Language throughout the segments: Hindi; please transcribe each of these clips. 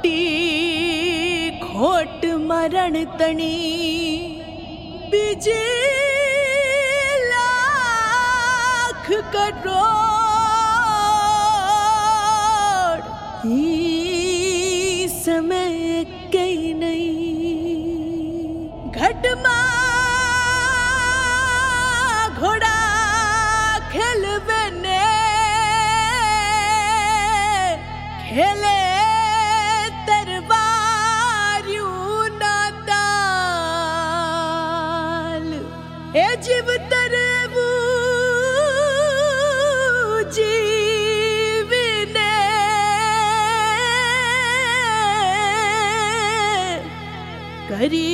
खोटी खोट मरण तणी बीजे लाख करोड़ ही समय कई नहीं घट घोड़ा खेलवे ने खेले ए जीव तरवू जीवने करी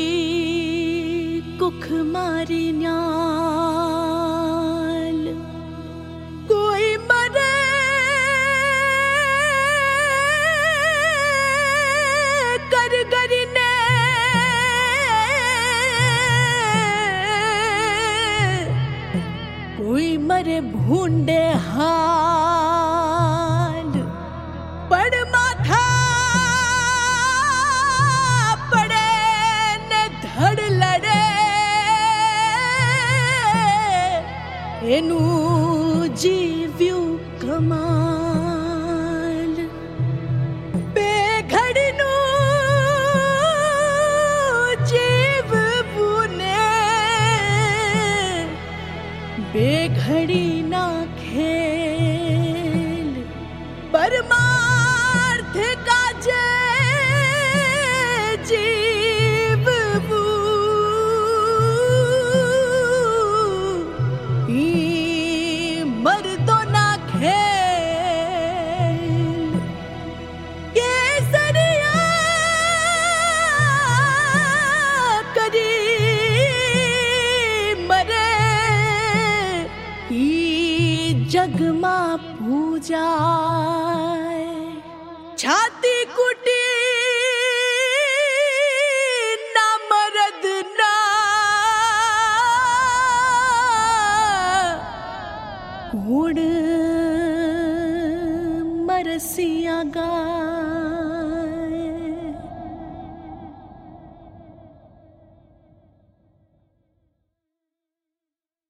कुख मारी न्याल कोई मरे कर गरी ने कोई मरे भूंडे हाल पड़ माथा पड़े ने धड़ लड़े एनू जीव्यू कमाल बेघड़नू जीव बुने बेघड़ी ना खेल परमार्थ का जीव मर्दो ना खेल केसरिया करी मरे जग मां पूजा छाती कुटी ना मरद ना कूड़ मरसिया गा